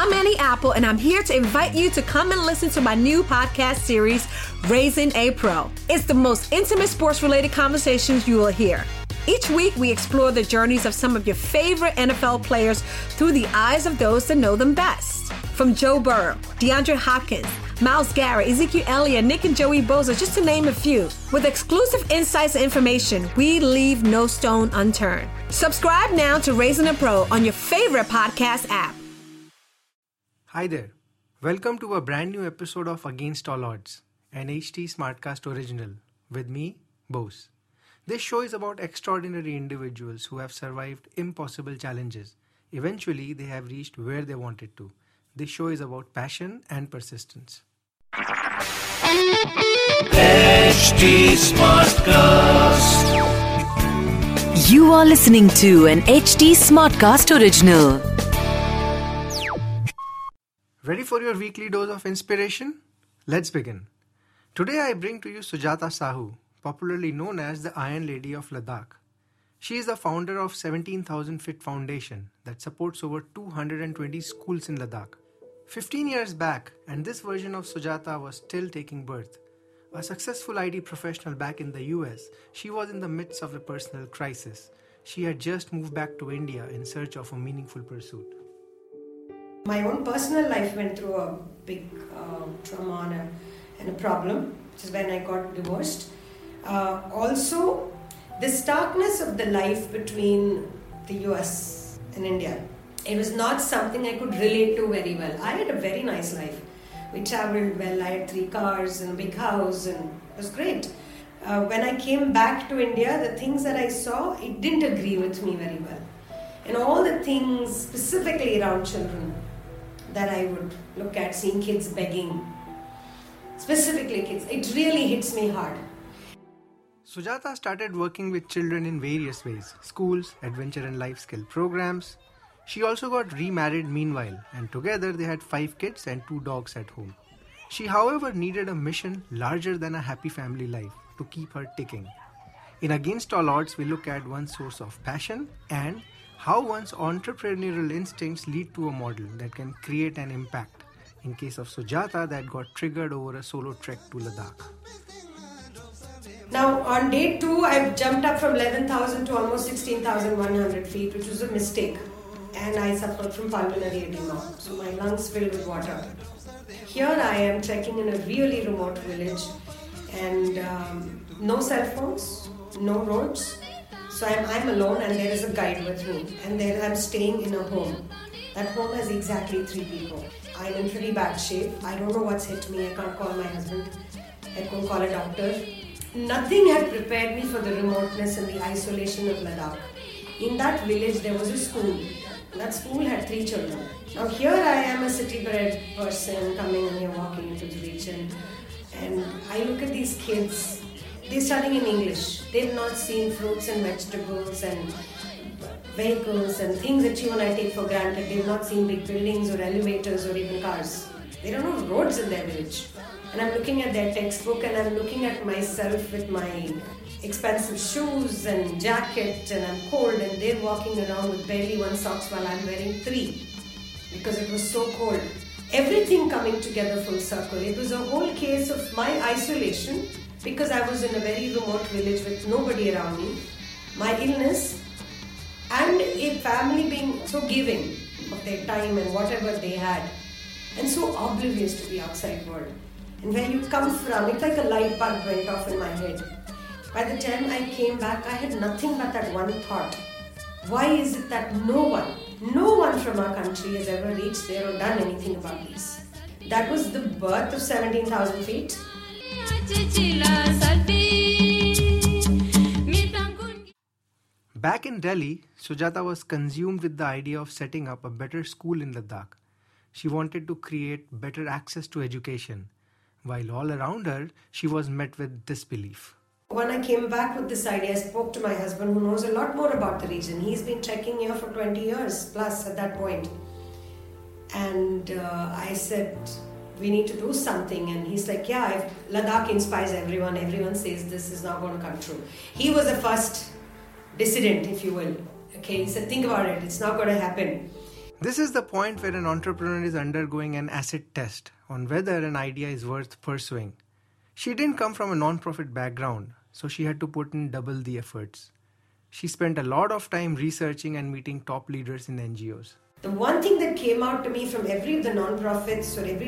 I'm Annie Apple, and I'm here to invite you to come and listen to my new podcast series, Raising a Pro. It's the most intimate sports-related conversations you will hear. Each week, we explore the journeys of some of your favorite NFL players through the eyes of those that know them best. From Joe Burrow, DeAndre Hopkins, Myles Garrett, Ezekiel Elliott, Nick and Joey Bosa, just to name a few. With exclusive insights and information, we leave no stone unturned. Subscribe now to Raising a Pro on your favorite podcast app. Hi there. Welcome to a brand new episode of Against All Odds, an HT Smartcast original, with me, Bose. This show is about extraordinary individuals who have survived impossible challenges. Eventually, they have reached where they wanted to. This show is about passion and persistence. HT Smartcast. You are listening to an HT Smartcast original. Ready for your weekly dose of inspiration? Let's begin. Today I bring to you Sujata Sahu, popularly known as the Iron Lady of Ladakh. She is the founder of 17,000 Fit Foundation that supports over 220 schools in Ladakh. 15 years back, and this version of Sujata was still taking birth. A successful IT professional back in the US, she was in the midst of a personal crisis. She had just moved back to India in search of a meaningful pursuit. My own personal life went through a big trauma and a problem, which is when I got divorced. Also, the starkness of the life between the US and India. It was not something I could relate to very well. I had a very nice life. We traveled well. I had 3 cars and a big house, and it was great. When I came back to India, the things that I saw, it didn't agree with me very well. And all the things specifically around children that I would look at, seeing kids begging, specifically kids, it really hits me hard. Sujata started working with children in various ways: schools, adventure and life skill programs. She also got remarried meanwhile, and together they had 5 kids and 2 dogs at home. She, however, needed a mission larger than a happy family life to keep her ticking. In Against All Odds, we look at one source of passion and how one's entrepreneurial instincts lead to a model that can create an impact. In case of Sujata, that got triggered over a solo trek to Ladakh. Now, on day 2, I jumped up from 11,000 to almost 16,100 feet, which was a mistake. And I suffered from pulmonary edema, so my lungs filled with water. Here I am trekking in a really remote village, and no cell phones, no roads. So I'm alone, and there is a guide with me, and there I'm staying in a home. That home has exactly 3 people. I'm in pretty bad shape. I don't know what's hit me. I can't call my husband. I can't call a doctor. Nothing had prepared me for the remoteness and the isolation of Ladakh. In that village, there was a school. That school had 3 children. Now here I am, a city-bred person coming in here, walking into the region, and I look at these kids. They're studying in English. They've not seen fruits and vegetables and vehicles and things that you and I take for granted. They've not seen big buildings or elevators or even cars. They don't know roads in their village. And I'm looking at their textbook, and I'm looking at myself with my expensive shoes and jacket, and I'm cold, and they're walking around with barely 1 socks while I'm wearing 3 because it was so cold. Everything coming together full circle. It was a whole case of my isolation because I was in a very remote village with nobody around me, my illness, and a family being so giving of their time and whatever they had, and so oblivious to the outside world. And where you come from, it's like a light bulb went off in my head. By the time I came back, I had nothing but that one thought. Why is it that no one from our country has ever reached there or done anything about this? That was the birth of 17,000 feet. Back in Delhi, Sujata was consumed with the idea of setting up a better school in Ladakh. She wanted to create better access to education, while all around her, she was met with disbelief. When I came back with this idea, I spoke to my husband, who knows a lot more about the region. He's been trekking here for 20 years plus at that point. And I said, we need to do something. And he's like, yeah, Ladakh inspires everyone. Everyone says this is not going to come true. He was the first dissident, if you will. Okay, he said, think about it. It's not going to happen. This is the point where an entrepreneur is undergoing an acid test on whether an idea is worth pursuing. She didn't come from a non-profit background, so she had to put in double the efforts. She spent a lot of time researching and meeting top leaders in NGOs. The one thing that came out to me from every of the non-profits or every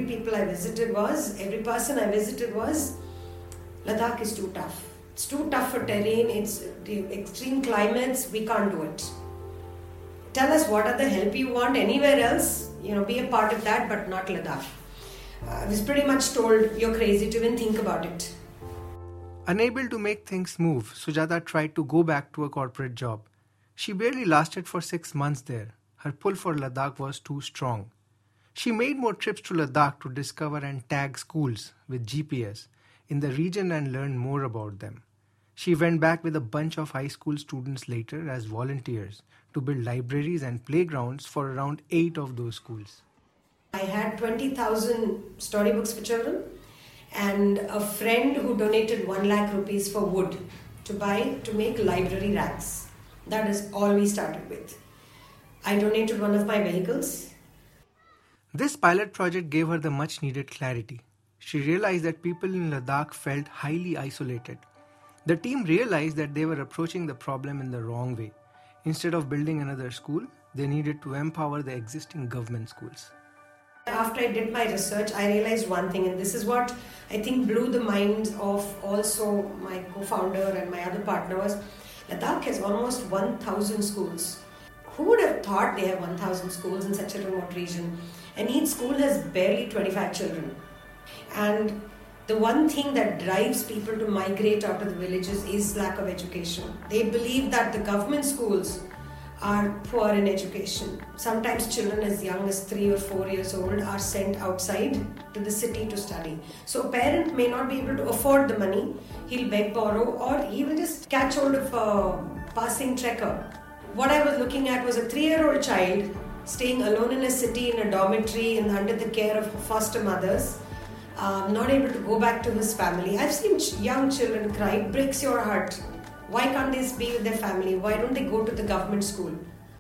person I visited was, Ladakh is too tough. It's too tough for terrain, it's the extreme climates, we can't do it. Tell us what other help you want anywhere else, be a part of that, but not Ladakh. I was pretty much told, you're crazy to even think about it. Unable to make things move, Sujata tried to go back to a corporate job. She barely lasted for 6 months there. Her pull for Ladakh was too strong. She made more trips to Ladakh to discover and tag schools with GPS in the region and learn more about them. She went back with a bunch of high school students later as volunteers to build libraries and playgrounds for around 8 of those schools. I had 20,000 storybooks for children and a friend who donated 1 lakh rupees for wood to make library racks. That is all we started with. I donated one of my vehicles. This pilot project gave her the much needed clarity. She realized that people in Ladakh felt highly isolated. The team realized that they were approaching the problem in the wrong way. Instead of building another school, they needed to empower the existing government schools. After I did my research, I realized one thing, and this is what I think blew the minds of also my co-founder and my other partner was, Ladakh has almost 1,000 schools. Who would have thought they have 1,000 schools in such a remote region? And each school has barely 25 children. And the one thing that drives people to migrate out of the villages is lack of education. They believe that the government schools are poor in education. Sometimes children as young as 3 or 4 years old are sent outside to the city to study. So a parent may not be able to afford the money. He'll beg, borrow, or he will just catch hold of a passing trekker. What I was looking at was a 3-year-old child staying alone in a city in a dormitory and under the care of foster mothers, not able to go back to his family. I've seen young children cry, it breaks your heart. Why can't they be with their family? Why don't they go to the government school?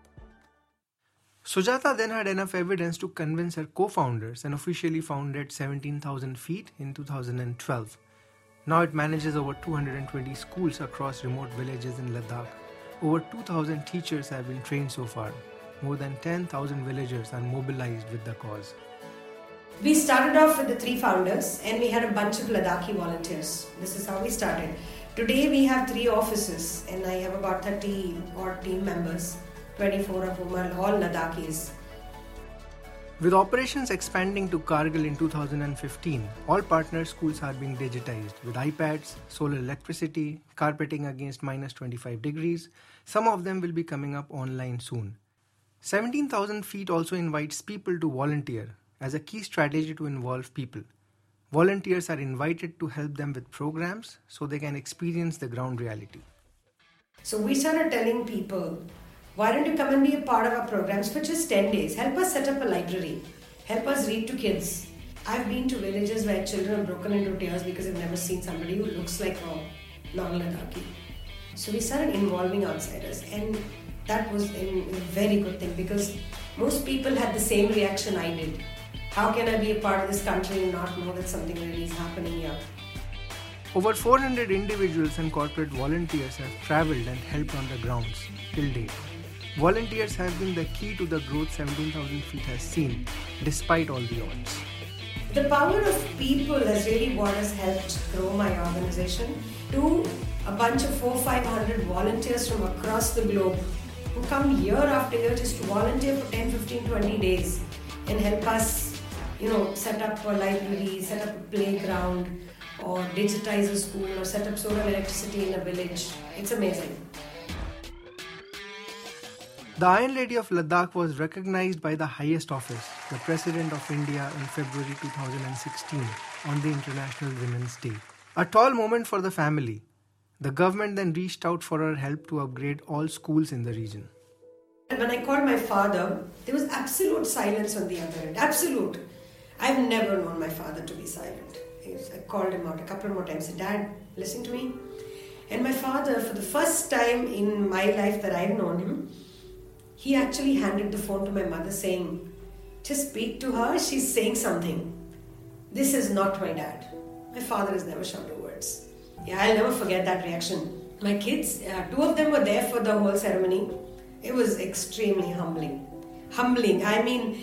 Sujata then had enough evidence to convince her co-founders and officially founded 17,000 Feet in 2012. Now it manages over 220 schools across remote villages in Ladakh. Over 2,000 teachers have been trained so far. More than 10,000 villagers are mobilized with the cause. We started off with the 3 founders and we had a bunch of Ladakhi volunteers. This is how we started. Today we have 3 offices and I have about 30 odd team members, 24 of whom are all Ladakhis. With operations expanding to Kargil in 2015, all partner schools are being digitized with iPads, solar electricity, carpeting against minus 25 degrees. Some of them will be coming up online soon. 17,000 Feet also invites people to volunteer as a key strategy to involve people. Volunteers are invited to help them with programs so they can experience the ground reality. So we started telling people, why don't you come and be a part of our programs for just 10 days? Help us set up a library. Help us read to kids. I've been to villages where children have broken into tears because they've never seen somebody who looks like a non-Ladakhi. So we started involving outsiders and that was a very good thing because most people had the same reaction I did. How can I be a part of this country and not know that something really is happening here? Over 400 individuals and corporate volunteers have traveled and helped on the grounds till date. Volunteers have been the key to the growth 17,000 Feet has seen, despite all the odds. The power of people is really what has helped grow my organization to a bunch of 400-500 volunteers from across the globe who come year after year just to volunteer for 10, 15, 20 days and help us set up a library, set up a playground, or digitize a school, or set up solar electricity in a village. It's amazing. The Iron Lady of Ladakh was recognized by the highest office, the President of India, in February 2016 on the International Women's Day. A tall moment for the family. The government then reached out for her help to upgrade all schools in the region. When I called my father, there was absolute silence on the other end. Absolute. I've never known my father to be silent. I called him out a couple more times. I said, Dad, listen to me. And my father, for the first time in my life that I've known him, he actually handed the phone to my mother saying, "Just speak to her, she's saying something." This is not my dad. My father has never shouted words. Yeah, I'll never forget that reaction. My kids, 2 of them were there for the whole ceremony. It was extremely humbling. I mean,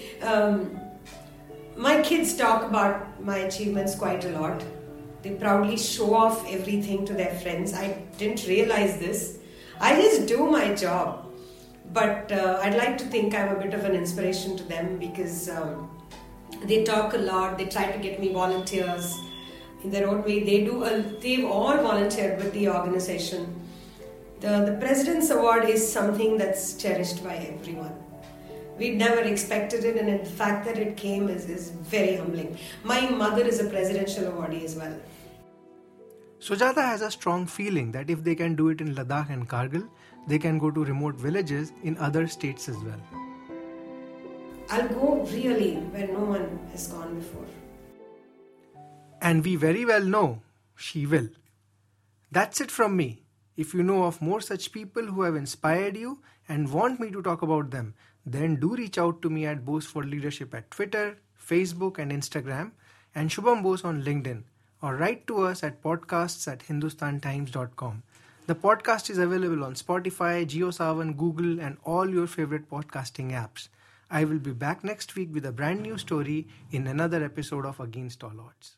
my kids talk about my achievements quite a lot. They proudly show off everything to their friends. I didn't realize this. I just do my job. But I'd like to think I'm a bit of an inspiration to them because they talk a lot. They try to get me volunteers in their own way. They've all volunteered with the organization. The President's Award is something that's cherished by everyone. We never expected it, and the fact that it came is very humbling. My mother is a presidential awardee as well. Sujata has a strong feeling that if they can do it in Ladakh and Kargil, they can go to remote villages in other states as well. I'll go really where no one has gone before. And we very well know she will. That's it from me. If you know of more such people who have inspired you and want me to talk about them, then do reach out to me at Bose for Leadership at Twitter, Facebook and Instagram, and Shubham Bose on LinkedIn, or write to us at podcasts@hindustantimes.com. The podcast is available on Spotify, JioSaavn, Google and all your favorite podcasting apps. I will be back next week with a brand new story in another episode of Against All Odds.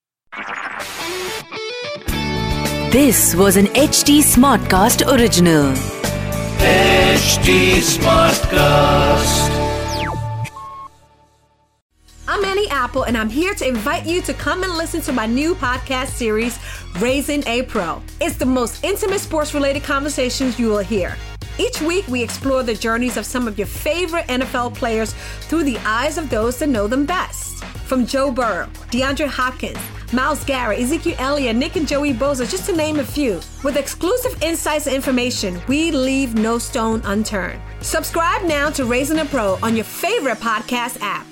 This was an HT Smartcast original. HT Smartcast. I'm Annie Apple, and I'm here to invite you to come and listen to my new podcast series, Raising a Pro. It's the most intimate sports-related conversations you will hear. Each week, we explore the journeys of some of your favorite NFL players through the eyes of those that know them best. From Joe Burrow, DeAndre Hopkins, Myles Garrett, Ezekiel Elliott, Nick and Joey Bosa, just to name a few. With exclusive insights and information, we leave no stone unturned. Subscribe now to Raising a Pro on your favorite podcast app.